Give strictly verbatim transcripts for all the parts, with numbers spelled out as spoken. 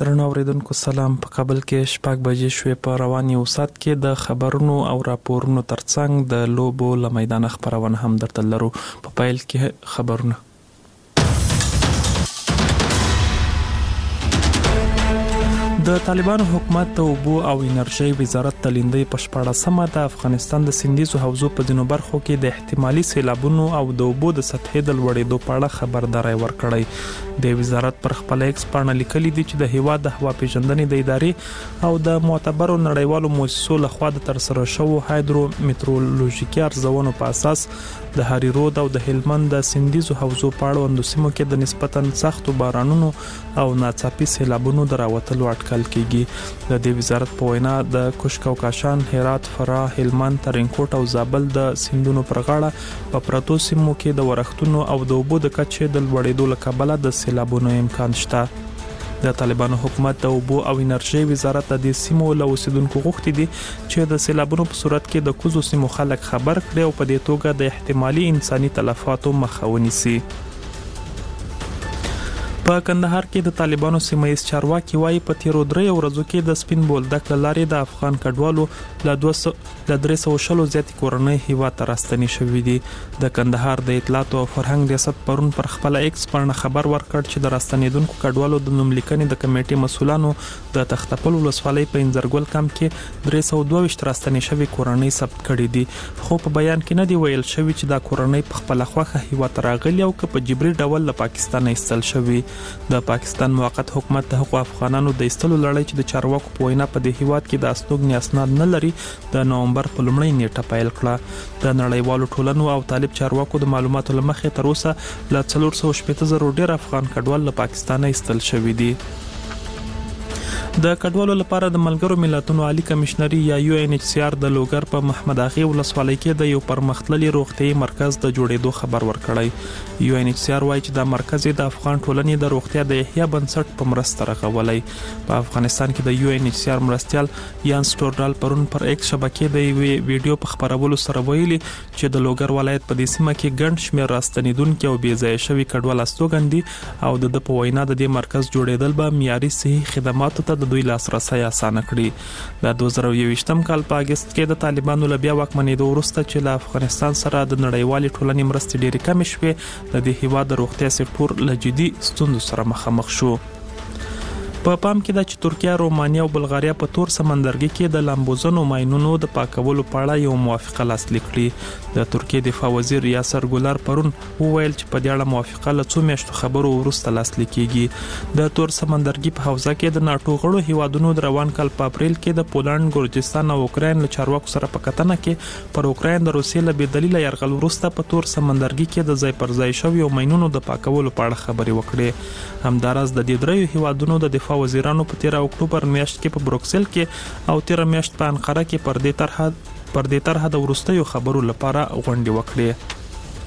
درنو اوریدونکو سلام. په کابل کې شپږ بجې شوې. په رواني اوسات کې د خبرونو او راپورونو ترڅنګ د لوبو له میدان خبرونه هم درته لرو. په پیل کې خبرونه. د طالبانو حکومت د اوبو او انرژي وزارت تلیندي په شپاړسمه د افغانستان د سندیزو حوزو په ځینو برخو کې د احتمالي سیلابونو او د اوبو د سطحې د لوړېدو په اړه خبرداري ورکړې. د وزارت پر خپل ایکس باندې لیکلي دي چې د هوا د هوا پیژندنې د ادارې او د معتبرو نړیوالو مؤسسو لخوا د ترسره شوو هایدرو میټرولوژیکي ارزونو په اساس د هری رود او د هلمند د سندیزو حوزو په اړوندو سیمو کې د نسبتاً سختو بارانونو او ناڅاپي سیلابونو دراوتلو اټکل کیږي. د دې وزارت په وینا د کوشکوکاشان، هرات، فراه، هلمند، ترینکوټ او زابل د سیندونو پر غاړه په پرتو سیمو کې د ورښتونو او د اوبو د کچې د لوړېدو له کبله د سیلابونو امکان شته. د طالبانو حکومت د اوبو او انرژي وزارت د دې سیمو له اوسیدونکو غوښتي دي چې د سیلابونو په صورت کې د کوزو سیمو خلک خبر کړي او په دې توګه د احتمالي انساني تلفاتو مخه ونیسي. په کندهار کې د طالبانو سیمایي چارواکي وايي په تیرو درې ورځو کې د سپین بولدک لارې د افغان کډوالو له دوه سوه درې سوه شلو زیاتې کورنۍ هیواد ته راستنې شوې دي. د کندهار د اطلاعات او فرهنګ ریاست پرون پر خپل ایکس باندې خبر ورکړ چې د راستنېدونکو کډوالو د نوملیکنې د کمیټې مسولانو د تختپل ولسوالۍ په انځرګل کمپ کې درې سوه دوه ویشت راستنې شوې کورنۍ ثبت کړې دي. خو په بیان کې نه دی ویل شوی چې دا کورنۍ په خپل خوخه هیواد ته راغلي او که په جبري ډول له پاکستان ایستل شوی. د پاکستان موقت حکومت د حقوق افغانانو د ایستلو لړۍ چې د چارواکو په وینا په دې هیواد کې د استوګنې اسناد نه لري د نومبر په لومړۍ نیټه پیل کړه. د نړیوالو ټولنو او طالب چارواکو د معلوماتو لمخې تر اوسه ل څلور سوه شپږ زره ډیر افغان کډوال له پاکستان ایستل شوی دي. د کډوالو لپاره د ملګرو ملتونو عالی کمشنري یا یو ان ایچ سی آر د لوګر په محمد اغه ولسوالۍ کې د یو پرمختللي روغتيایي مرکز د جوړېدو خبر ورکړی. یو ان ایچ سی آر وايي چې دا مرکز د افغان ټولنې د روغتیا د احیا بنسټ په مرسته رغولای. په افغانستان کې د یو ان ایچ سی آر مرستيال یان سټورډال پرون پر ایکس شبکې د ویډیو په خبرولو سره ویلي چې د لوګر ولایت په دې سیمه کې ګڼ شمېر راستنیدونکو او بې ځای شوي کډوال استوګندي او د په وینا د دې مرکز جوړېدل به معیاري صحي خدماتو ته د دوی لاسرسي اسانه کړي. د دوه زره یوویشتم کال په اگست کې د طالبانو له بیا واکمنېدو وروسته چې له افغانستان سره د نړیوالې ټولنې مرستې ډېرې کمې شوې، د دې هیواد د روغتیا سکتور له جدي ستونزو سره مخامخ شو. په پام کې د چې ترکیه، رومانیا او بلغاریا په تور سمندرګي کې د لامبوزنو ماینونو د پاکولو په اړه یو موافقه لاسلیک کړې. د ترکیه دفاع وزیر یاسر ګولار پرون وویل چې په دې اړه موافقه له څو میاشتو خبرو وروسته لاسلیک کیږي. د تور سمندرګي په حوزه کې د ناتو غړو هیوادونو د روان کال په اپریل کې د پولند، ګورجستان او اوکراین له چارواکو سره په کتنه کې پر اوکراین د روسیې له بې دلیله یرغل وروسته په تور سمندرګي کې د ځای پر ځای شویو ماینونو د پاکولو په اړه خبرې وکړې. همداراز د دې دریو هیوادونو د دفاع وزیرانو په تیر اکتوبر میاشت کې په بروکسل کې او تیر میاشت په انقره کې پر دې طرحه پر دې طرحه د وروستیو خبرو لپاره غونډې وکړې.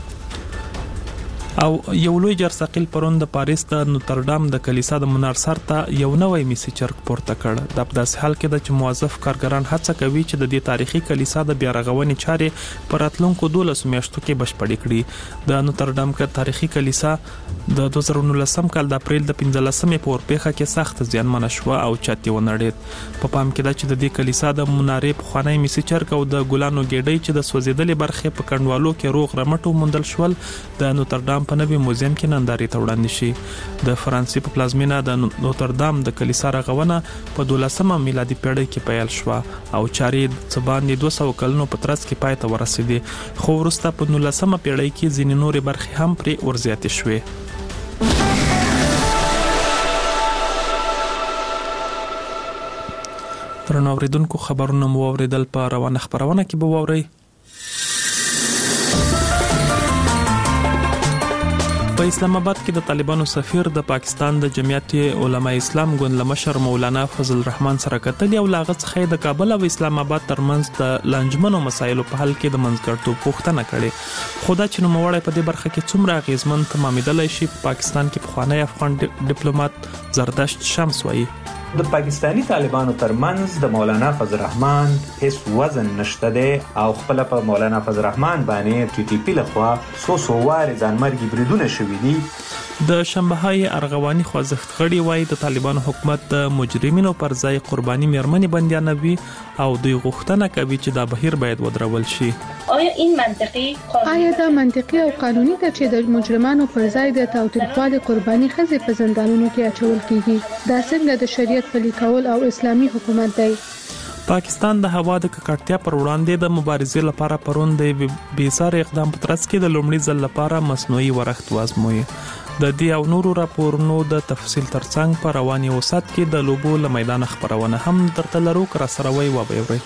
او یو لوی جرثقیل پرون د پاریس د نوتردام د کلیسا د منار سر ته یو نوی میسي چرک پورته کړ. د داسې حال کې د موظف کارګران هڅه کوي چې د دې تاریخي کلیسا د بیا رغونې چارې پر راتلونکو دولس میاشتو کې بشپړې کړي. د نوتردام کې تاریخي کلیسا د دوه زره نولسم کال د اپریل د پنځلسمې په اورپېخه کې سخت زیانمنه شوه او چت یې ونړېد. په پام کې ده چې د دې کلیسا د منارې پخوانی میسي چرک او د ګلانو ګېډۍ چې د سوځېدلې برخې په کنډوالو کې روغ رمټ وموندل شول د نوتردام په نوي موزیم کې نندارې ته وړاندې شي. د فرانسې په پلازمینه د نوتردام د کلیسا رغونه په دولسمه میلادي پیړۍ کې پیل شوه او چارې څه باندې دوه سوه کلونو په ترڅ کې پای ته ورسېدې، خو وروسته په نولسمه پیړۍ کې ځینې نورې برخې هم پرې ورزیاتې شوې. درنو اوریدونکو خبرونه مو اوریدل په روانه خبرونه کې به واورئ. په اسلام آباد کې د طالبانو سفیر د پاکستان د جمعیت علماء اسلام ګوند لمشر مولانا فضل الرحمن سره کتلې او لاغه څخه د کابل او اسلام آباد ترمنځ د لانجمنو مسایلو په حل کې د منځګړتوب پوښتنه کړې. خو دا چې نوموړی په دې برخه کې څومره اغیزمن تمامېدلی شي په پاکستان کې پخوانی افغان ډیپلوماټ زردشت شمس وایي. د پاکستانی طالبانو ترمنځ د مولانا فضل الرحمن هیڅ وزن نشته دی او خپل په مولانا فضل الرحمن باندې ټي ټي پی لخوا سو سو واره ځانمرګي بریدونه شوي دي د شنبه‌های ارغواني خوځښت غړي وایي د طالبانو حکومت د مجرمینو پر ځای قرباني میرمنې بندیانوي او دوی غوښتنه کوي چې دا بهیر باید ودرول شي. آیا این منطقي آیا دا منطقي او قانوني ده چې د مجرمانو پر ځای د تاوتریخوالي قرباني ښځې په زندانونو کې اچول کیږي؟ دا څنګه د شریعت پلي کول او اسلامي حکومت دی؟ پاکستان د هوا د ککړتیا پر وړاندې د مبارزې لپاره پرون د بیسار اقدام په ترڅ کې د لومړي ځل لپاره مصنوعي ورښت وازموي. د دې او نورو راپورونو د تفصیل ترڅنګ په رواني وسات کې د لوبو له میدان خبرونه هم درته لرو کر سره وي وبېوري.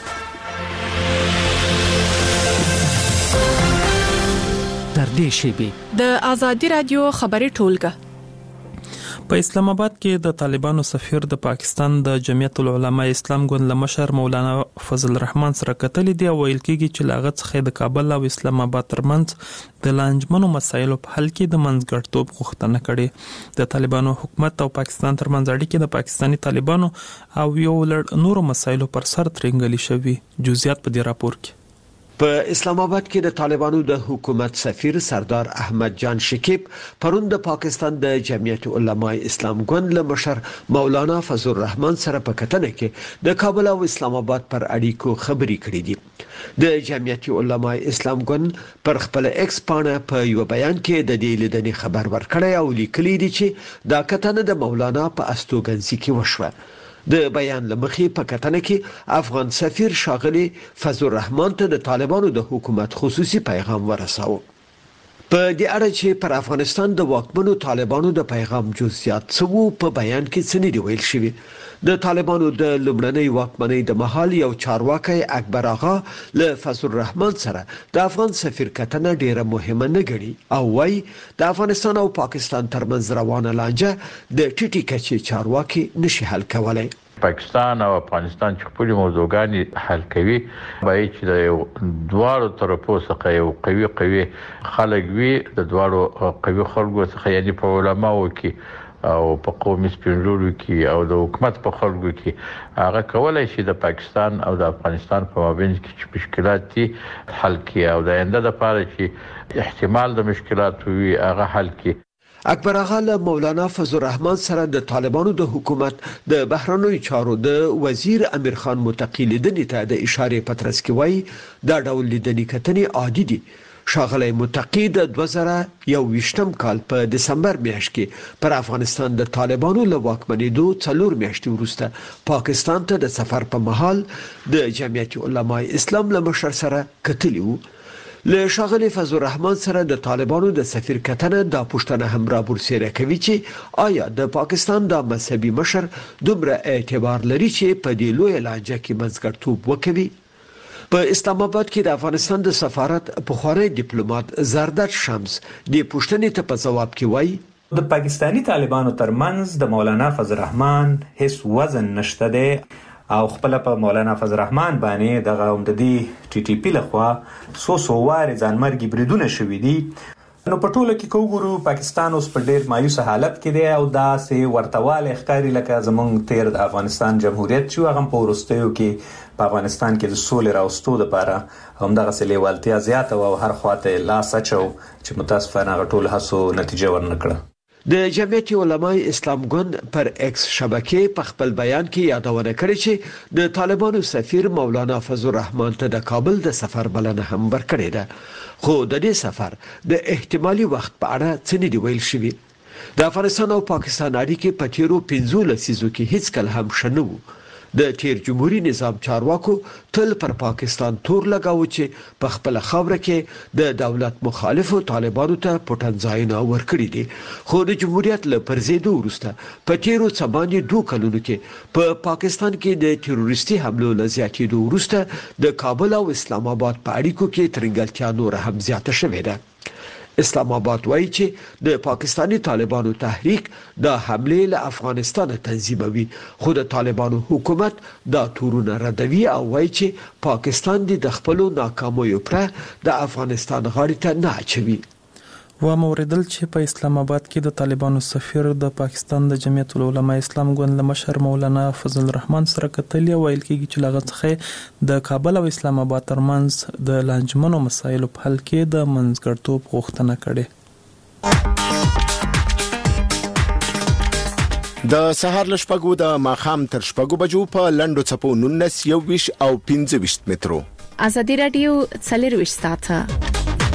تر دې شیبې د آزادي رادیو خبري ټولګه. په اسلام آباد کې د طالبانو سفیر د پاکستان د جمعیت العلماء اسلام ګوند لمشر مولانا فضل الرحمن سره کتل دي او ویل کېږي چې لاغت څخه د کابل او اسلام آباد ترمنځ د لانجمنو مسایلو په حل کې د منځګړتوب غوښتنه کړې. د طالبانو حکومت او پاکستان ترمنځ اړیکې د پاکستاني طالبانو او یو لړ نورو مسایلو پر سر ترنګلي شوي. جزئیات په دې راپور کې. په اسلام آباد کې د طالبانو د حکومت سفیر سردار احمد جان شکیب پرون د پاکستان د جمعیت العلماء اسلام ګوند له مشر مولانا فضل الرحمن سره په کتنه کې د کابل او اسلام آباد پر اړیکو خبري کړې دي. د جمعیت العلماء اسلام ګوند پر خپل ایکس پاڼه په یو بیان کې د دې لیدنې خبر ورکړی او لیکلي دي چې دا کتنه د مولانا په استوګنځي کې وشوه. د بیان لمخې په کتنه کې افغان سفیر شاغلي فضل الرحمن ته د طالبانو د حکومت خصوصي پیغام ورساوه. په دې اړه چې پر افغانستان د واکمنو طالبانو د پیغام جزئیات څو په بیان کې څه نه دی ویل شوی. د طالبانو د لومړنۍ واکمنۍ د مهال یو چارواکي اکبر آغا له فضل الرحمن سره د افغان سفیر کتنه ډیره مهمه نه ګڼي او وايي د افغانستان او پاکستان ترمنځ روانه لانجه د ټیټی کچې چارواکي نشي حل کولای. پاکستان او افغانستان چې خپل موضوعګانې حل کوي باید چې د دوارو طرفو څخه یو قوي قوي خلک وي، د دوارو قوي خلکو څخه یعنی په علماو کې او په قومي سپینږیرو کې او د حکومت په خلکو کې هغه کولای شي د پاکستان او د افغانستان په مابین کې چې مشکلات دي حل کړي او د آینده لپاره چې احتمال د مشکلات وي هغه حل کړي. اکبر آغا له مولانا فضل الرحمن سره د طالبانو د حکومت د بهرنوي چارو د وزیر امیر خان متقی لیدنې ته د اشاره پترس کې وایي دا ډول لیدنې کتنې عادي دي. شاغلی متقی د دوه زره یوویشتم کال په دسمبر میاشت کې پر افغانستان د طالبانو له واکمنېدو څلور میاشتې وروسته پاکستان ته د سفر په مهال د جمعیت علماء اسلام له مشر سره کتلی وو. له شاغلی فضل الرحمن سره د طالبانو د سفیر کتنه د پښتنه هم را برسېره کوي چې آیا د پاکستان د مذهبي مشر دومره اعتبار لري چې په دې لوی لانجه کې منځګړیتوب وکوي. په اسلام آباد کې د افغانستان د سفارت پخوانی ډیپلوماټ زرداد شمس د پښتنې ته په جواب کې وایي د پاکستانی طالبانو ترمنځ د مولانا فضل الرحمن هیڅ وزن نشته دی او خپل په مولانا فضل الرحمن باندې دغه عمددي ټي ټي پی لخوا سو سو وار ځانمرګي بریدونه شوې دي. نو په ټوله کې کوګورو پاکستان اوس په ډیر مایوس حالت کې دی او دا سه ورتواله ښکاری لکه زمونږ تیر د افغانستان جمهوریت چې هغه په ورستیو کې په افغانستان کې د سولې راوستو لپاره همدغه سلې والتیا زیاته او هر خواته لاس اچو چې متاسفانه غټول هڅو نتیجه ورنکړه. د جمعیت علماء اسلام ګوند پر ایکس شبکې په خپل بیان کې یادونه کړې چې د طالبانو سفیر مولانا فضل الرحمن ته د کابل د سفر بلنه هم ورکړې ده، خو د دې سفر د احتمالي وخت په اړه څه نه دی ویل شوی. د افغانستان او پاکستان اړیکې په تیرو پنځو لسیزو کې هیڅ کله هم ښه نه وو. د تیر جمهوریت نظام چارواکو تل پر پاکستان تور لګاوه چې په خپل خاوره کې د دولت مخالفو طالبانو ته پټنځایونه ورکړي دي، خو د جمهوریت له پرځېدو وروسته په تیرو څه باندې دوه کلونو کې په پا پاکستان کې د تروریستي حملو له زیاتېدو وروسته د کابل او اسلام آباد په اړیکو کې ترنګلتیا نور هم زیاته شوې ده. اسلام آباد وایي چې د پاکستانی طالبانو تحریک د حمله له افغانستان تنظیموي، خو د طالبانو حکومت دا تورونه ردوي او وایي چې پاکستان د خپلو ناکامیو پر د افغانستان غاړې ته نه اچوي. و موردل چې په اسلام آباد کې د طالبانو سفیر د پاکستان د جمعیت العلماء اسلام ګوند مشر مولانا فضل الرحمن سره کتل ویل کېږي چې لغت څخه د کابل او اسلام آباد ترمنځ د لانجمنو مسایلو په حل کې د منځګړیتوب غوښتنه کړې. د سهار له شپږو د ماښام تر شپږو بجو په لنډو څپو نولس یوویشت او پنځه ویشت مترو. ازادي رادیو څلور ویشت ساعته.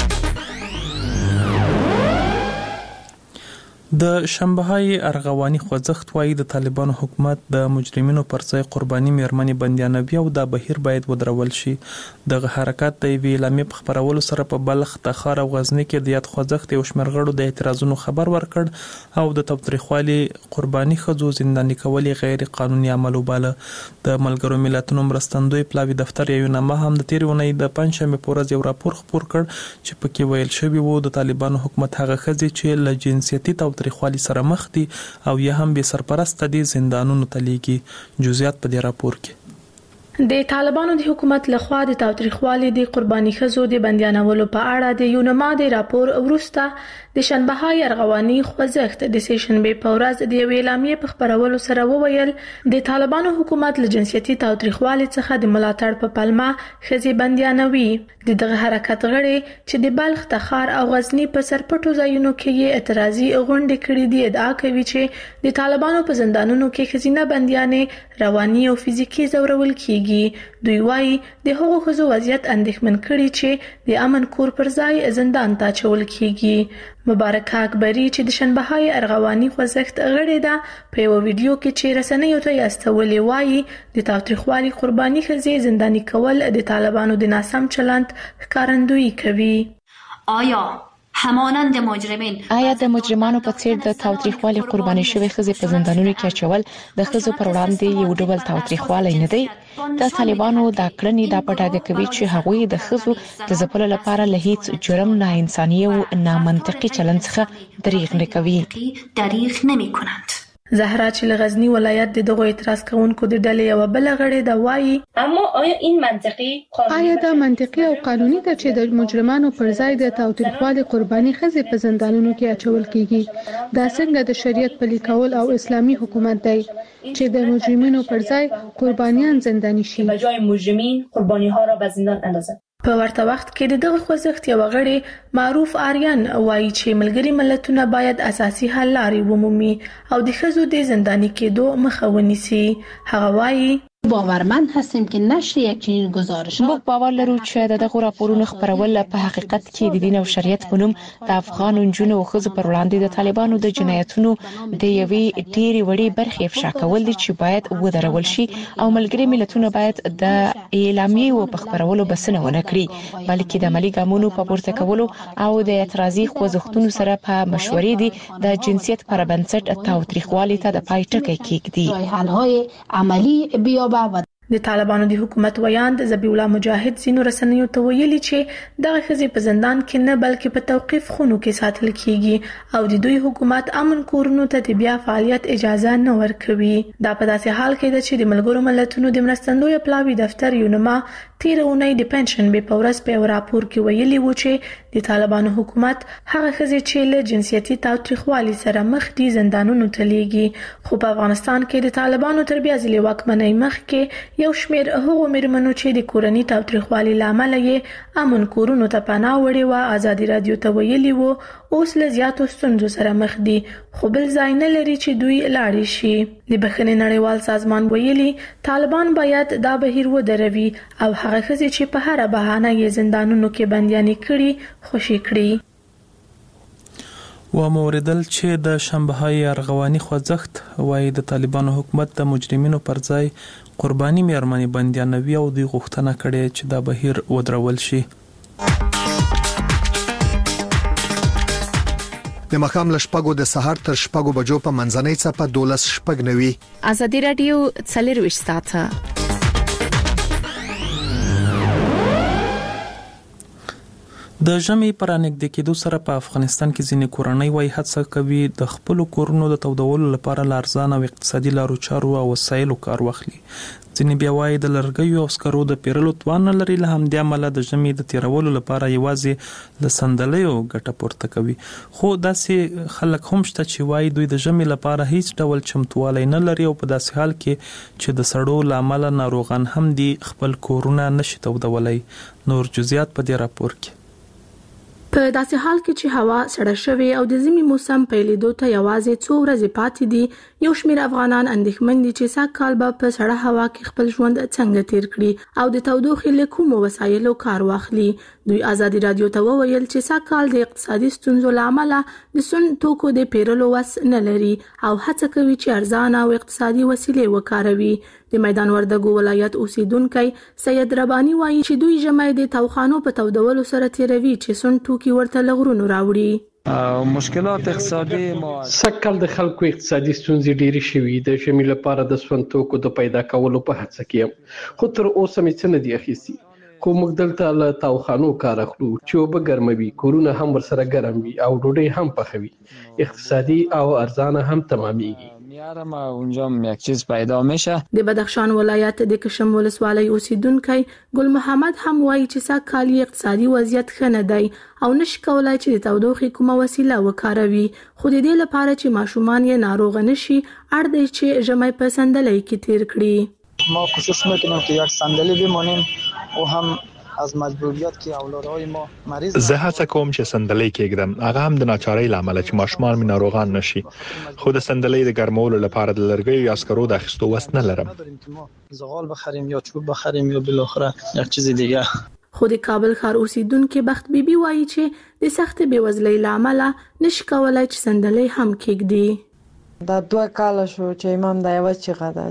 د شنبه‌های ارغواني خوځښت وايي د طالبانو حکومت د مجرمینو پر ځای قرباني میرمنې بندیانوي او دا بهیر باید ودرول شي. دغه حرکت د یوې اعلامیې په خپرولو سره په بلخ، تخار او غزنی کې د یاد خوځښت یو شمېر غړو د اعتراضونو خبر ورکړ او د تاوتریخوالي قرباني ښځو زنداني کول غیر قانوني عمل وباله. د ملګرو ملتونو مرستندوی پلاوي دفتر یو نامه هم د تیر اونۍ د پنځشنبه په ورځ یو راپور خپور کړ چې پکې ویل شوی وو د طالبانو حکومت هغه ښځې چې له جنسیتي تاوتریخوالي سره مخ دي او یا هم به سرپرست دي زندانونو ته لیږي. جزئیات په دې راپور کې. د طالبانو د حکومت لخوا د تاوتریخوالي د قرباني ښځو د بندیانولو په اړه د یونما د راپور وروسته د شنبه‌های ارغواني خوځښت د سیشنبه په ورځ د یو اعلامیې په خبرولو سره وویل د طالبانو حکومت له جنسیتي تاوتریخوالي څخه د ملاتړ په پلمه ښځې بندیانوي. د دغه حرکت غړي چې د بلخ، تخار او غزنی په سرپټو ځایونو کې یې اعتراضي غونډې کړې دي ادعا کوي چې د طالبانو په زندانونو کې ښځینه بندیانې رواني او فزیکی ځورول کیږي. دوی وايي د هغو ښځو وضعیت اندېښمن کړي چې د امن کور پر ځای زندان ته اچول کیږي. مبارکه اکبری چې د شنبه‌های ارغواني خوځښت غړې ده په یو ویډیو کې چې رسنیو ته یې وايي د تاوتریخوالي قرباني ښځې زنداني کول د طالبانو د ناسم چلند ښکارندویي کوي. آیا همانند مجرمین آیا د مجرمانو په څیر د تاوتریخوالي قرباني شوی ښځې په زندانونو کې اچول د ښځو پر وړاندې یو ډول تاوتریخوالی نه دی؟ د طالبانو دا کړنې دا په ډاګه کوي چې هغوی د ښځو د ځپلو لپاره له هیڅ جرم، نه انساني او نامنطقي چلند څخه دریغ نه کوي. دریغ نمی‌کنند. زهرا چې له غزنی ولایت د دغه اعتراض کوونکو د ډلې یو بل غړي دا وایي اما آیا این منطقي آیا دا منطقي او قانوني ده چې د مجرمانو پر ځای د تاوتریخوالي قرباني ښځې په زندانونو کې اچول کیږي؟ دا څنګه د شریعت پلي کول او اسلامي حکومت دی چې د مجرمینو پر ځای قربانیان زنداني شي؟ به جای مجرمین قربانی ها را به زندان اندازد. په ورته وخت کې د دغه خوځښت یو غړي معروف آریان وایي چې ملګري ملتونه باید اساسي حل لارې ومومي او د ښځو د زنداني کېدو مخه ونیسي. هغه وایي باورمند هستیم که نشر یک چنین گزارش موږ باور لرو چې د دغه راپورونو خپرول په حقیقت کې د دین او شریعت په نوم د افغان نجونو او ښځو پر وړاندې د طالبانو د جنایتونو د یوې ډېرې وړې برخې افشا کول دي چې باید ودرول شي او ملګري ملتونه باید د اعلامیې په خپرولو بسنه ونه کړي بلکې د عملي ګامونو په پورته کولو او د اعتراضي خوځښتونو سره په مشورې دي د جنسیت پر بنسټ تاوتریخوالي ته د پای ټکی کېږدي. حل‌های عملی بیا د طالبانو د حکومت ویاند ذبیح الله مجاهد ځینو رسنیو ته ویلي چې دغه ښځې په زندان کې نه بلکې په توقیف خونو کې ساتل کیږي او د دوی حکومت امن کورونو ته د بیا فعالیت اجازه نه ورکوي. دا په داسې حال کې ده چې د ملګرو ملتونو د مرستندوی پلاوي دفتر یونما تیر اونۍ د پنځشنبه په ورځ په راپور کې ویلي و چې د طالبانو حکومت هغه ښځې چې له جنسیتي تاوتریخوالي سره مخ دي زندانونو ته لیږي. خو په افغانستان کې د طالبانو تر بیا ځلې واکمنۍ مخکې یو شمېر هغو مېرمنو چې د کورني تاوتریخوالي له امله یې امن کورونو ته پناه وړې وه ازادي راډیو ته ویلي وو اوس له زیاتو ستونزو سره مخ دي خو بل ځای نه لري چې دوی لاړې شي. د بخښنې نړیوال سازمان ویلي طالبان باید دا بهیر ودروي او هغه ښځې چې په هره بهانه یې زندانونو کې بندیانې کړي خوشي کړي. و موردل چې د شنبه‌های ارغواني خوځښت وايي د طالبانو حکومت د مجرمینو پر ځای قرباني میرمنې بندیانوي او دوی غوښتنه کړې چې دا بهیر ودرول شي. د مخام لشپګو د سحر تر شپګو بجو په منځنۍ څپه دولس شپګ نوي. ازادي رادیو څلور ویشت ساعته. د ژمي پر نږدې کېدو سره په افغانستان کې ځینې کورنۍ وايي هڅه کوي د خپل کورونو د تودولو لپاره لارزان او اقتصادي لارو چارو او وسایلو کار واخلي. ځینې بیا وايي د لرګیو او سکرو د پیرلو توان نه لري، له همدې امله د ژمي د تیرولو لپاره یوازې له صندلیو ګټه پورته کوي. خو داسې خلک هم شته چې وايي دوی د ژمي لپاره هیڅ ډول چمتووالی نه لري او په داسې حال کې چې د سړو له امله ناروغان هم دي خپل کورونه نشي تودولی. نور جزئیات په دې راپور کې. په داسې حال کې چې هوا سړه شوې او د ژمي موسم پیلېدو ته یوازې څو ورځې پاتې دي، یو شمېر افغانان اندېښمن دي چې سږ کال به په سړه هوا کې خپل ژوند څنګه تیر کړي او د تودوخې له کومو وسایلو کار واخلي. دوی ازادي رادیو ته وویل چې سږ کال د اقتصادي ستونزو له امله د سون توکو د پیرلو وس نه لري او هڅه کوي چې ارزانه او اقتصادي وسیلې وکاروي. د میدان وردګو ولایت اوسیدونکی سید ربانی وایي چې دوی ژمی د توخانو په تودولو سره تیروي چې سون توکي ورته لغرونو راوړي. مشکلات اقتصادي سکل د خلکو اقتصادي ستونزې ډېرې شوي د ژمي لپاره د سون توکو د پیدا کولو په هڅه کې یم، خو تر اوسه مې څه نه دي اخیستي. خو موږ دلته له توخانو کار اخلو چې اوبه ګرموي، کورونه هم ورسره ګرم وي او ډوډۍ هم پخوي، اقتصادي او ارزانه هم تمامېږي. میارم و اونجا یک چیز پیدا میشه. د بدخشان ولایت د کشم ولسوالۍ اوسیدونکی ګل محمد هم وایي چې سږ کال اقتصادي وضعیت ښه نه دی او نشي کولای چې د تودوخې کومه وسیله وکاروي، خو د دې لپاره چې ماشومان یې ناروغ نشي اړ دی چې ژمی په صندلۍ کې تیر کړي. ما کوشش میکنیم که یک صندلی بمانیم و هم از مجبوریت که اولادهای ما مریض. زه هڅه کوم چې صندلۍ کېږدم، هغه هم د ناچارۍ له امله چې ماشومان مې ناروغان نشي، خو د صندلۍ د ګرمولو لپاره د لرګیو یا سکرو د اخیستو وس نه لرم. زغال بخریم یا چوب بخریم یا بالاخره یک چیز دیگه. خو د کابل ښار اوسیدونکو بخت بیبي وایي چې د سخت بېوزلۍ له امله نشي کولای چې صندلۍ هم کېږدي. دا دوه کاله شو چې امام دا یو چیغه ده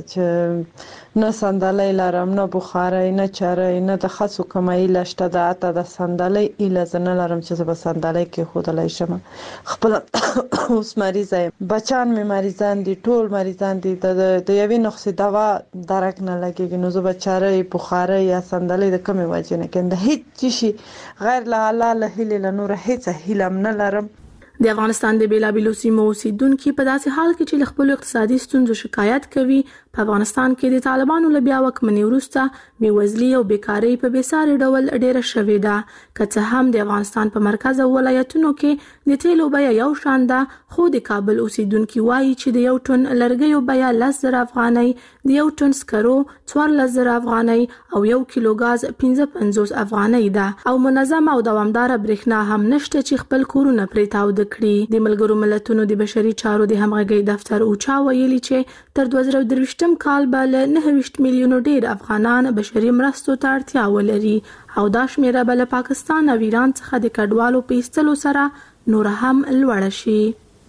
چې نه صندلۍ لرم، نه بخارۍ، نه چرۍ، نه د خاصو کمای لشته ده. حتی د صندلۍ ایله زه نه لرم چې زه به صندلۍ کېښودلی شم. خپل اوس مریضه یم، بچیان مې مریضان دي، ټول مریضان دي، د یوې نسخې دوا درک نه لګېږي، نو زه به چرۍ، بخارۍ یا صندلۍ د کومې وجې نه کوم. د هېڅ شي غیر له الله له هیلې له نوره هېڅ هیله هم نه لرم. د افغانستان د بیلابیلو سیمو اوسیدونکو په داسې حال کې چې له خپل اقتصادي ستونزو شکایت کوي، په افغانستان کې د طالبانو له بیا واکمنۍ وروسته بېوزلي او بیکارۍ په بېساري ډول ډېره شوې ده. که څه هم د افغانستان په مرکز او ولایتونو کې د تیلو بیه یو شان ده، خو د کابل اوسیدونکي وایي چې د یو ټن لرګیو بیه لس زره افغانۍ، د یو ټن سکرو څوارلس زره افغانۍ او یو کیلو ګاز پنځه پنځوس افغانۍ ده، او منظمه او دوامداره برېښنا هم نشته چې خپل کورونه پرې تاوده کړي. د ملګرو ملتونو د بشري چارو د همغږۍ دفتر اوچا ویلي چې تر دوه زره درویشتم کال به له نهه ویشت میلیونو ډېر افغانان بشري مرستو ته اړتیا ولري، او دا شمیره به له پاکستان او ایران څخه د کډوالو په ایستلو سره نور هم لوړه شي.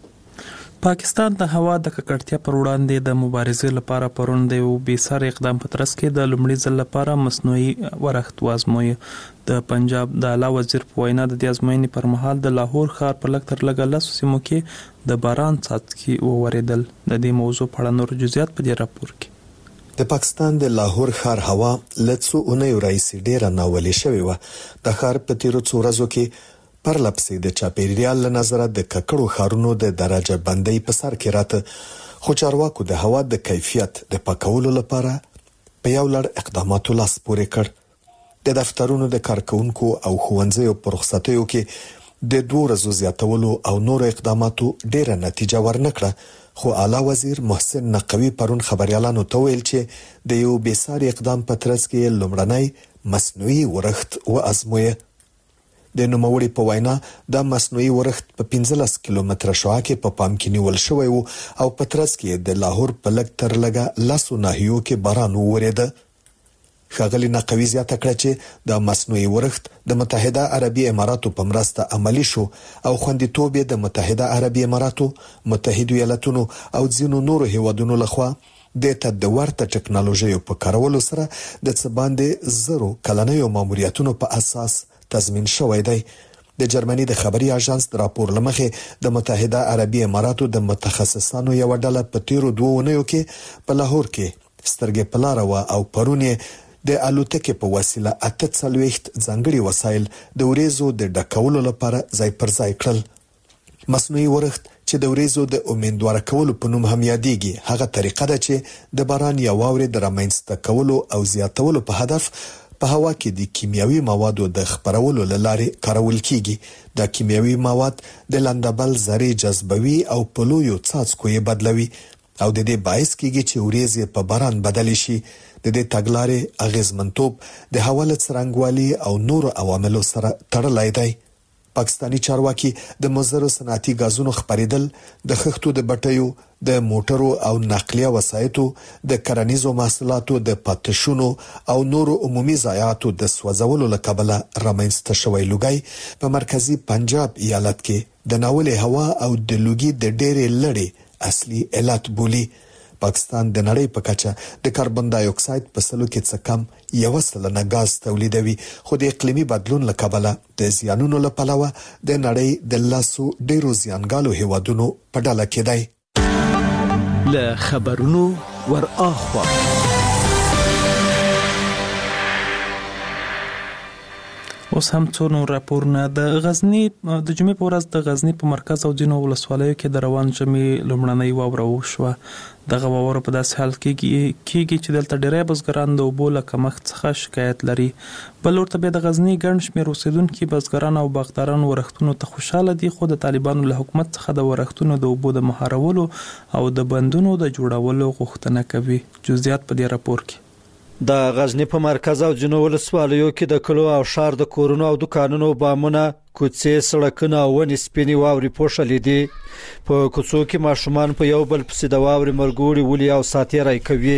پاکستان د هوا د ککړتیا پر وړاندې د مبارزې لپاره پرون د یو بېساري اقدام په ترڅ کې د لومړي ځل لپاره مصنوعي ورښت وازموي. د پنجاب د اعلی وزیر په وینا د دې ازموینې پر مهال د لاهور ښار په لږ تر لږه لسو سیمو کې د باران څاڅکي وورېدل. د دې موضوع په اړه نور جزئیات په دې راپور کې. د پاکستان د لاهور ښار هوا له څو اونیو راهیسې ډېره ناولې شوې وه. د ښار په تیرو څو ورځو کې پرلپسې د چاپیریال له نظره د ککړو ښارونو د درجه بندۍ په سر کې راته، خو چارواکو د هوا د کیفیت د پاکولو لپاره په یو لړ اقداماتو لاس پورې کړ. د دفترونو د کارکونکو او ښوونځیو په رخصتیو کې د دوه ورځو زیاتولو او نورو اقداماتو ډیره نتیجه ورنکړه، خو اعلی وزیر محسن نقوی پرون خبريالانو ته ویل چې د یو بېساري اقدام په ترڅ کې لومړنی مصنوعي ورښت و ازمویه. د نوموړي په وینا د مصنوعي ورښت په پنځلس کیلومتره شعاع کې په پام کې نیول شوی وو او په ترڅ کې د لاهور په لږ تر لږه لسو ناحیو کې باران وورېده. ښاغلي نقوي زیاته کړه چې د مصنوعي ورښت د متحده عربي اماراتو په مرسته عملی شو او خوندیتوب یې د متحده عربي اماراتو، متحده ایالتونو او ځینو نورو هیوادونو لخوا د ته ورته ټکنالوژیو په کارولو سره د څه باندې زرو کلنیو ماموریتونو په اساس تضمین شوی دی. د جرمني د خبري اژانس د راپور لمخې د متحده عربي اماراتو د متخصصانو یو ډله په تیرو دوه اونیو کې په لاهور کې سترګې په لاره وه او پرون یې د الوتکې په وسیله اته څلوېښت ځانګړي وسایل د وریځو د ډکولو لپاره ځای پر ځای کړل. مصنوعي ورښت چې د وریځو د امیندواره کولو په نوم هم یادېږي، هغه طریقه ده چې د باران یا واورې د رامنځته کولو او زیاتولو په هدف په هوا کې د کیمیاوي موادو د خپرولو له لارې کارول کیږي. دا کیمیاوي مواد د لندبل ذرې جذبوي او په لویو څاڅکو یې بدلوي او د دې باعث کیږي چې وریځې په باران بدل شي. د دې تګلارې اغیزمنتوب د هوا له څرنګوالي او نورو عواملو سره تړلی دی. پاکستانی چارواکي د مضر صنعتي غازونو خپریدل د خښتو د بټیو د موټرو او نقلیه وسایطو د کرنیزو محصولاتو د پاتشونو او نورو عمومي ضایعاتو د سوځولو لکبله رامنځته شوی لوګي په مرکزی پنجاب ایالت کې د ناولې هوا او د لوګي د ډېرې لړې اصلي علت بولی. پاکستان د نړۍ په کچه د کاربن ډای اکساید په سلو کې څه کم یو سلنه غاز تولیدوي، خو د اقلیمي بدلون له کبله د زیانونو له پلوه د نړۍ د لاسو ډیرو زیانګالو هیوادونو په ډله کې دی. له خبرونو ور اخوا اوس هم څو نور راپورونه. د غزنی د جمعې په ورځ د غزنی په مرکز او ځینو ولسوالیو کې د روان جمعې لومړنۍ واوره وشوه. دغه واوره په داسې حال کې کېږي چې دلته ډېری بزګران د اوبو له کمښت څخه شکایت لري. بل ورته بیا د غزنی ګڼ شمېر اوسیدونکي بزګران او باغداران ورښتونو ته خوشحاله دي، خو د طالبانو له حکومت څخه د ورښتونو د اوبو د مهارولو او د بندونو د جوړولو غوښتنه کوي. جزئیات په دې راپور کې. د غزنی په مرکز او جنو ولسوالیو کې د کلو او شار د کورونو او دکانونو بامونه، کوڅې، سړکونه او ونې سپینې واورې پوښلې دي. په کوڅو کې ماشومان په یو بل پسې د واورې مرګوري ولي او ساتیرای کوي.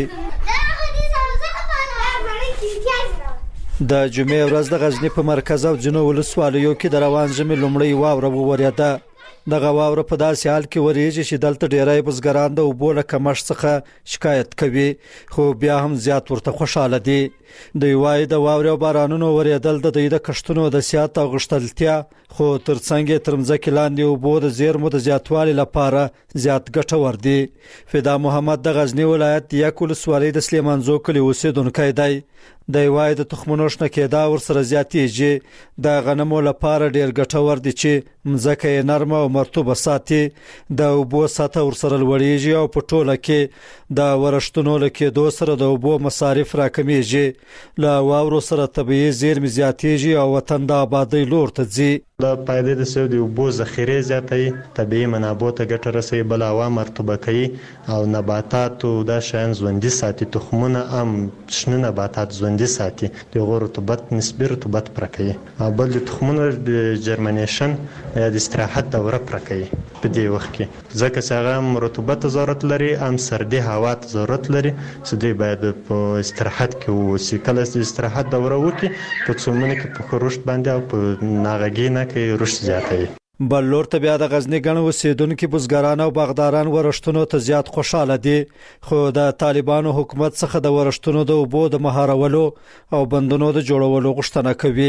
د جمعې ورځ د غزنی په مرکز او جنو ولسوالیو کې د روان ژمي لومړۍ واوره وورېده. دغه واوره په داسې حال کې ورېږي چې دلته ډېری بزګران د اوبو له کمښت څخه شکایت کوي، خو بیا هم زیات ورته خوشاله دي. دوی وایي د واورې او بارانونو ورېدل د دوی د کښتونو د سیات او غښتلتیا، خو ترڅنګ یې تر مځکې لاندې اوبو د زیرمو د زیاتوالي لپاره زیات ګټور دي. فدا محمد د غزنی ولایت یک ولسوالۍ د سلیمانزو کلي اوسیدونکی دی. دی وایي د تخمونو شنه کېدا ورسره زیاتېږي. د غنمو لپاره ډېر ګټور دي چې مځکه یې نرمه او مرطوبه ساتي. د اوبو سطحه ورسره لوړېږي او په ټوله کې د ورښتونو له کېدو سره د اوبو مصارف راکمیږي. له واورو سره طبیعي زیرمې زیاتېږي او وطن د آبادۍ لور ته ځي. د پایدې د سیو د اوبو ذخیرې زیاتوي، طبیعي منابعو ته ګټه رسوي، بل هوا مرطوبه کوي او نباتاتو دا شیان ژوندي ساتي. تخمونه هم شنه نباتات ژوندي ساتي، دغه رطوبت نسبي رطوبت پوره کوي. او بل د تخمونو د جرمنیشن یا د استراحت دوره پوره کوي په دې وخت کې، ځکه چې هغه هم رطوبت ضرورت لري، هم سردي هوا ته ضرورت لري چې دوی باید په استراحت کې واوسي. کله چې استراحت دوره وکړي په څومره کې په رشد باندې او په ناغږي نه کې رشد زیاتوي. بل لور ته بیا د غزنی ګڼ اوسیدونکي بزګران او باغداران ورښتونو ته زیات خوشاله دي، خو د طالبانو حکومت څخه د ورښتونو د اوبو د مهارولو او بندونو د جوړولو غوښتنه کوي.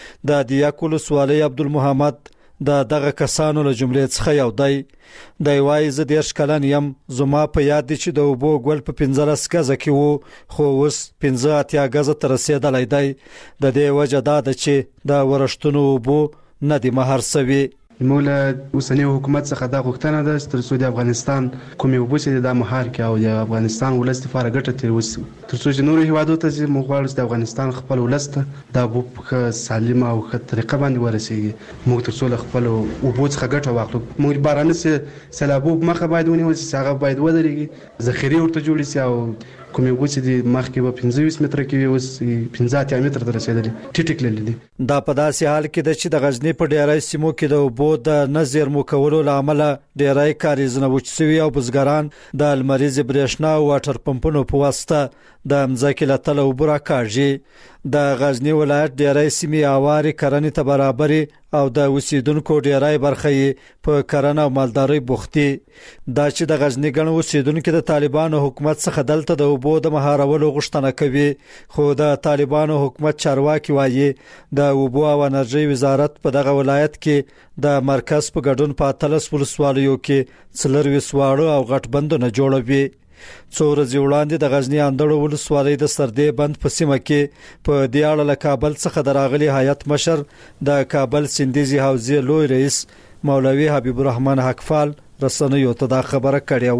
د دیاک ولسوالۍ عبدالمحمد د دغه کسانو له جملې څخه یو دی. دی وایي زه دېرش کلن یم، زما په یاد دي چې د اوبو ګل په پنځلس ګزه کې وو، خو اوس پنځه اتیا ګزه ته رسېدلی دی. د دې وجه دا ده چې د ورښتونو اوبو نه دي مهار سوي. موږ له اوسني حکومت څخه دا غوښتنه ده چې تر څو د افغانستان کومې اوبه چې د مهار کې او د افغانستان ولس لپاره ګټه تیر وسی، تر څو چې نورو هیوادو ته چې موږ غواړو چې د افغانستان خپل ولس ته د اوبو په سالمه او ښه طریقه باندې ورسیږي. موږ تر څو له خپل اوبو څخه ګټه واخلو. موږ باراني سیلابو مخه باید ونیول شي، هغه باید ودرېږي، ذخیرې ورته جوړې شي او کومې اوبه چې د مخکې به پنځه ویشت متره کې وي اوس پنځه اتیا متره ته رسېدلي، ټیټې تللي دي. دا په داسې حال کې ده چې د غزنی په ډېری سیمو کې د اوبو د نه زیرمو کولو له امله ډېری کاریزونه وچ سوي او بزګران د لمریزې برېښنا او واټر پمپونو په واسطه د مځکې له تله اوبه راکاږي. د غزنی ولایت ډېری سیمې هوارې کرنې ته برابرې او د اوسیدونکو ډېری برخه یې په کرنه او مالدارۍ بوخت دي. دا چې د غزنی ګڼ اوسیدونکو د طالبانو حکومت څخه دلته د اوبو د مهارولو غوښتنه کوي، خو د طالبانو حکومت چارواکي وایي د اوبو او انرژۍ وزارت په دغه ولایت کې د مرکز په ګډون په اتلس ولسوالیو کې څلرویشت واړه او غټ بندونه جوړوي. څو ورځې وړاندې د غزنی اندړو ولسوالۍ د سردې بند په سیمه کې په دې اړه له کابل څخه د راغلي هیئت مشر د کابل سندیزي حوزې لوی رئیس مولوي حبیب الرحمن حقفال رسنیو ته دا خبره کړې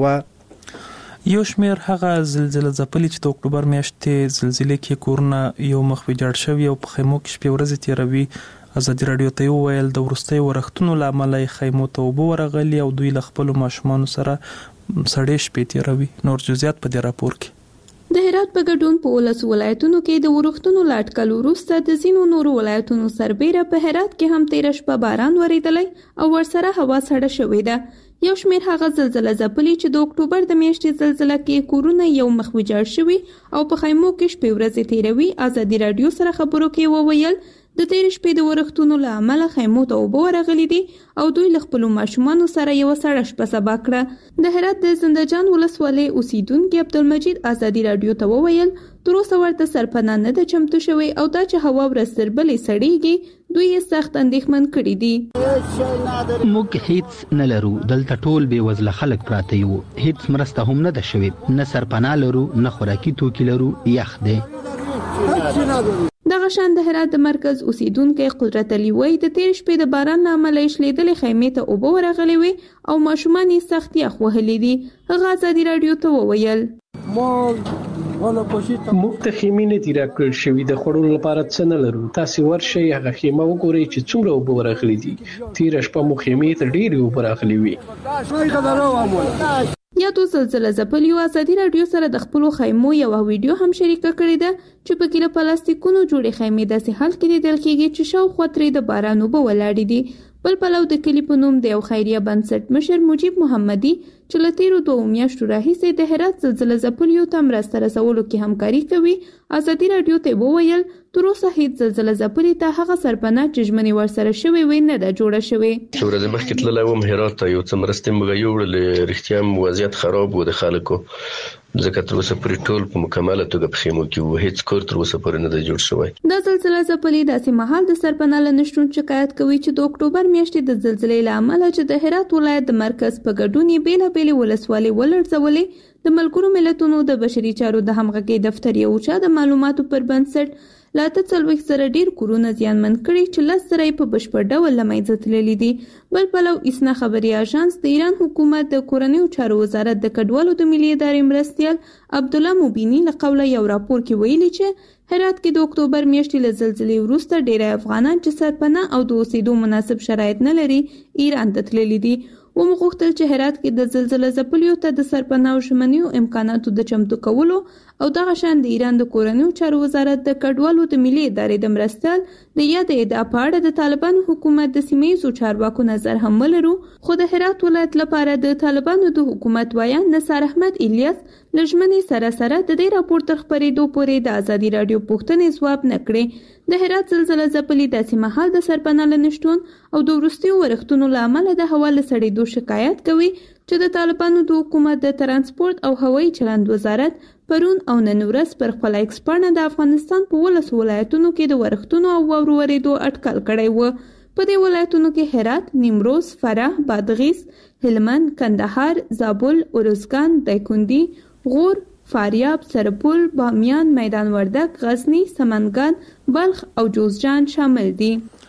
وه. یو شمېر هغه زلزله ځپلي چې د اکتوبر میاشتې زلزلې کې کورونه یو مخ ویجاړ شوي او په خیمو کې شپې ورځې تېروي. ازادي راډیو ته وویل د وروستیو ورښتونو له امله یې خیمو ته اوبه ورغلي او دوی له خپلو ماشومانو سره سړې شپې تېروي. نور جزئیات په دې راپور کې. د هرات په ګډون په ولس ولایتونو کې د ورښتونو لاټکل وروسته د ځینو نورو ولایتونو سربیره په هرات کې هم تیره شپه باران وریدلی او ورسره هوا سړه شوې ده. یو شمېر هغه زلزله ځپلي چې د اکتوبر د میاشتې زلزله کې کورونه یو مخ ویجاړ شوي او په خیمو کې شپې ورځې تیروي. ازادي راډیو سره خبرو کې وویل د تیرې شپې د ورښتونو له امله خیمو ته اوبه ورغلي دي او دوی له خپلو ماشومانو سره یوه سړه شپه سبا کړه. د هرات د زندهجان ولسوالۍ اوسیدونکي عبدالمجید ازادي راډیو ته وویل تر اوسه ورته سرپناه نه ده چمتو شوی او دا چې هوا ورځ تر بلې سړیږي دوی یې سخت اندېښمن کړي دي. موږ هیڅ نه لرو، دلته ټول بې وزله خلک پراته یو، هیڅ مرسته هم نه ده شوې، نه سرپناه لرو نه خوراکي توکي لرو، یخ دی. دغه شان د هرات د مرکز اوسیدونکی قدرت علي وایي د تېرې شپې د باران له امله یې شلېدلې خیمې ته اوبه ورغلې وې او ماشومان یې سخت یخ وهلي دي. هغه ازادي راډیو ته وویل موږ ته خیمې نه دي راکړل شوي، د خوړو لپاره څه نه لرو. تاسې ورشئ هغه خیمه وګورئ چې څومره اوبه ورغلي دي. تېره شپه مو خیمې ته ډېرې اوبه راغلې وې. یادو زلزله ځپلیو ازادي راډیو سره د خپلو خیمو یوه ویډیو هم شریکه کړې ده چې پکې له پلاستیکونو جوړې خیمې داسې حال کې لیدل کېږي چې شاوخوا ترې د باران اوبه ولاړې دي. بل پلو د کلي په نوم د یو خیریه بنسټ مشر مجیب محمدي چې له تیرو دوو میاشتو راهیسې د هرات زلزله ځپلیو ته مرسته رسولو کې همکاري کوي ازادي راډیو ته وویل تر اوسه هیڅ زلزله ځپلي ته هغه سرپناه چې ژمنې ورسره شوې وي نه ده جوړه شوې. چې ورځې مخکې تللی وم هرات ته یو څه مرستې موږ یوړلې، رښتیا هم وضعیت خراب و د خلکو، ځکه تر اوسه پورې ټول په مکمله توګه په خیمو کې وو، هیڅ کور تر اوسه پورې نه دی جوړ شوی. دا زلزله ځپلي داسې مهال د سرپناه له نشتون شکایت کوي چې د اکتوبر میاشتې د زلزلې له امله چې د هرات ولایت د مرکز په ګډون یې بېلابېلې ولسوالۍ ولړزولې، د ملګرو ملتونو د بشري چارو د همغږۍ دفتر یو چا د معلوماتو پر بنسټ لا اته څلوېښت زره ډېر کورونه زیانمن کړي چې لس زره یې په بشپړ ډول له منځه تللي دي. بل پلو اسنا خبري اژانس د ایران حکومت د کورنیو چارو وزارت د کډوالو د ملي ادارې مرستیال عبدالله موبیني له قوله یو راپور کې ویلي چې هرات کې د اکتوبر میاشتې له زلزلې وروسته ډېری افغانان چې سرپناه او د اوسېدو مناسب شرایط نه لري ایران ته تللي دي. ومغوښتل چې هرات کې د زلزله ځپلیو ته د سرپناه او ژمنیو امکاناتو د چمتو کولو او دغه شان د ایران د کورنیو چارو وزارت د کډوالو د ملي ادارې د مرستیال د یادې ادعا په اړه د طالبانو حکومت د سیمه ییزو چارواکو نظر هم ولرو. خو د هرات ولایت لپاره د طالبانو د حکومت ویان نثار احمد الیاس له ژمنې سره سره د دې راپور تر خپرېدو پورې د ازادي راډیو پوښتنې ځواب نه کړې. د هرات زلزله ځپلي داسې مهال د سرپناه له نشتون او د وروستیو ورښتونو له امله د هوا له سړېدو شکایت کوي چې د طالبانو د حکومت د ترانسپورت او هوایي چلند وزارت پرون او نن ورځ پر خپله ایکس پاڼه د افغانستان په ولسو ولایتونو کې د ورښتونو او واورو ورېدو اټکل کړی و. په دې ولایتونو کې هرات، نیمروز، فراه، بادغیس، هلمند، کندهار، زابل، ارزګان، دایکنډي، غور، فاریاب، سرپل، بامیان، میدان وردګ، غزنی، سمنګان، بلخ او جوزجان شامل دي.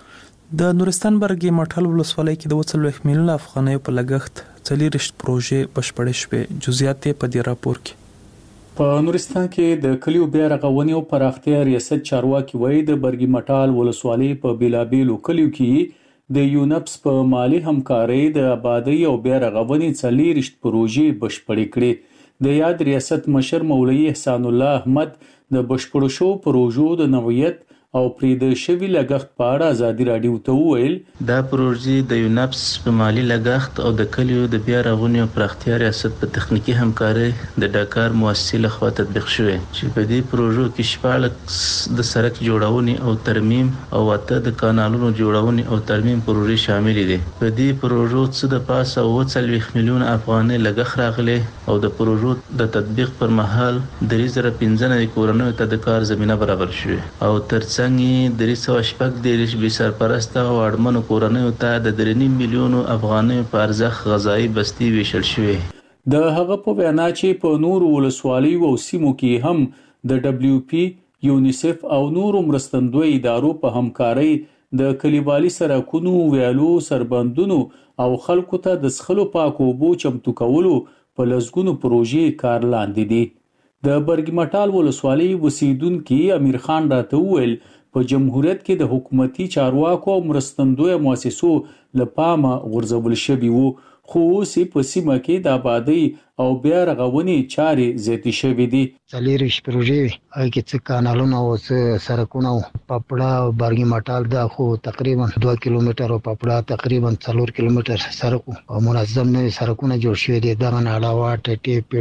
د نورستان برګې مټل ولسوالۍ کې د اووه څلوېښت میلیونه افغانیو په لګښت څلېرویشت پروژې بشپړې شوې. جزئیات یې په دې راپور کې. په نورستان کې د کلیو بیا رغونې او پراختیا ریاست چارواکي وایي د برګې مټال ولسوالۍ په بیلابیلو کلیو کې د یونپس په مالی همکارۍ د آبادۍ او بیا رغونې څلېرویشت پروژې بشپړې کړې. د یاد ریاست مشر مولوي احسان الله احمد د بشپړو شوو پروژو د نوعیت او پرې شوي لګښت په اړه ازادي راډیو ته وویل دا پروژې د یونپس په مالی لګښت او د کلیو د بیا رغونې او پراختیا ریاست په تخنیکي همکارۍ د ډاکار مؤسسې لخوا تطبیق شوې چې په دې پروژو کې شپاړس د سړک جوړونې او ترمیم او اته د کانالونو جوړونې او ترمیم پروژې شامل دي. په دې پروژو څه د پاسه اووه څلوېښت میلیونه افغانۍ لګښت راغلی او د پروژو د تطبیق پر مهال درې زره پنځه نوي کورنیو ته د کار زمینه برابر شوې او ترڅنګ څنګه درې سوه شپږ دېرش بې سرپرسته او اړمنو کورنیو ته د درې نیم میلیونو افغانیو په ارزښت غذایي بستې ویشل شوې. د هغه په وینا چې په نورو ولسوالیو او سیمو کې هم د ډبلیو پی، یونیسف او نورو مرستندوی ادارو په همکارۍ د کلیوالي سړکونو، ویالو، سربندونو او خلکو ته د څښلو پاکو اوبو چمتو کولو په لسګونو پروژې کار لاندې دي. د برګې مټال ولسوالۍ اوسیدونکي امیر خان راته وویل په جمهوریت کې د حکومتي چارواکو او مرستندویه مؤسسو له پامه غورځول شوي وو، خو اوس په سیمه کې د آبادی او بیا رغونې چارې زیاتې شوې دي. څلېرویشت پروژې وي هغې کې څه کانالونه او څه سړکونه او پاپړه او برګي مټال دا خو تقریبا دوه کیلومتر او پاپړه تقریبا څلور کیلومتر سړک او منظم نوي سړکونه جوړ شوي دي. دغه نه علاوه ټټې